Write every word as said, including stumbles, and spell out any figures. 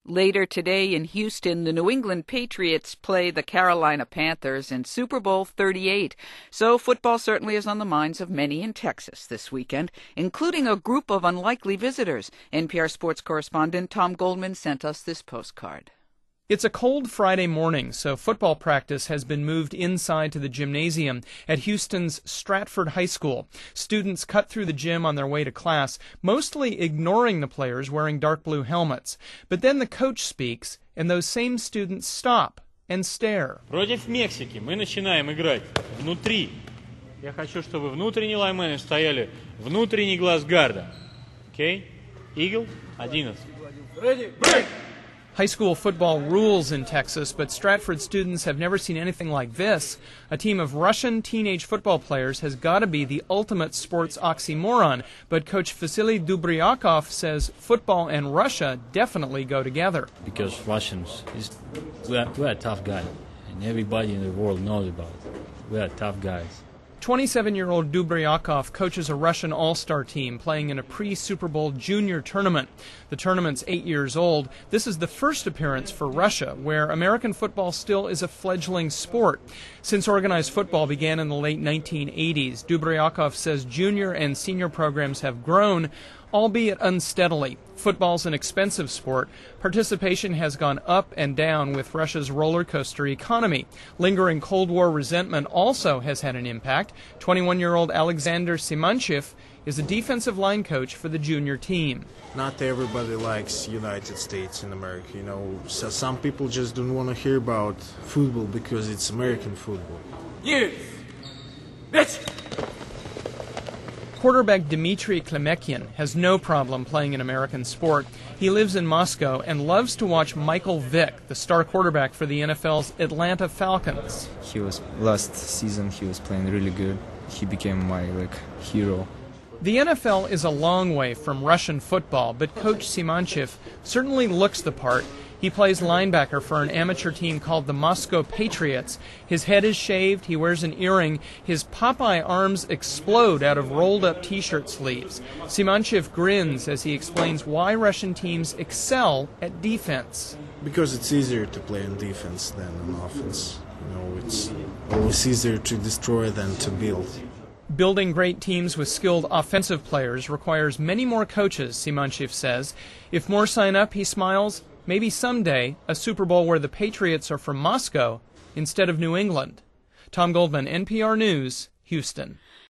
Later today in Houston, the New England Patriots play the Carolina Panthers in Super Bowl thirty-eight. So football certainly is on the minds of many in Texas this weekend, including a group of unlikely visitors. N P R sports correspondent Tom Goldman sent us this postcard. It's a cold Friday morning, so football practice has been moved inside to the gymnasium at Houston's Stratford High School. Students cut through the gym on their way to class, mostly ignoring the players wearing dark blue helmets. But then the coach speaks, and those same students stop and stare. Против Мексики мы начинаем играть внутри. Я хочу, чтобы внутренние лайнмены стояли внутренний глаз гарда. Окей? Eagle, одиннадцать. Ready, break! High school football rules in Texas, but Stratford students have never seen anything like this. A team of Russian teenage football players has got to be the ultimate sports oxymoron, but Coach Vasily Dubriakov says football and Russia definitely go together. Because Russians, is, we are, we are tough guys, and everybody in the world knows about it. We are tough guys. twenty-seven-year-old Dubriakov coaches a Russian all-star team playing in a pre-Super Bowl junior tournament. The tournament's eight years old. This is the first appearance for Russia, where American football still is a fledgling sport. Since organized football began in the late nineteen eighties, Dubriakov says junior and senior programs have grown, albeit unsteadily. Football's an expensive sport. Participation has gone up and down with Russia's roller coaster economy. Lingering Cold War resentment also has had an impact. twenty-one-year-old Alexander Simanchev is a defensive line coach for the junior team. Not everybody likes United States in America, you know. So some people just don't want to hear about football because it's American football. Yes. Bitch. Quarterback Dmitry Klemekian has no problem playing an American sport. He lives in Moscow and loves to watch Michael Vick, the star quarterback for the N F L's Atlanta Falcons. He was last season he was playing really good. He became my like hero. The N F L is a long way from Russian football, but Coach Simanchev certainly looks the part. He plays linebacker for an amateur team called the Moscow Patriots. His head is shaved, he wears an earring, his Popeye arms explode out of rolled-up T-shirt sleeves. Simanchev grins as he explains why Russian teams excel at defense. Because it's easier to play on defense than on offense. You know, it's always easier to destroy than to build. Building great teams with skilled offensive players requires many more coaches, Simanchev says. If more sign up, he smiles, maybe someday a Super Bowl where the Patriots are from Moscow instead of New England. Tom Goldman, N P R News, Houston.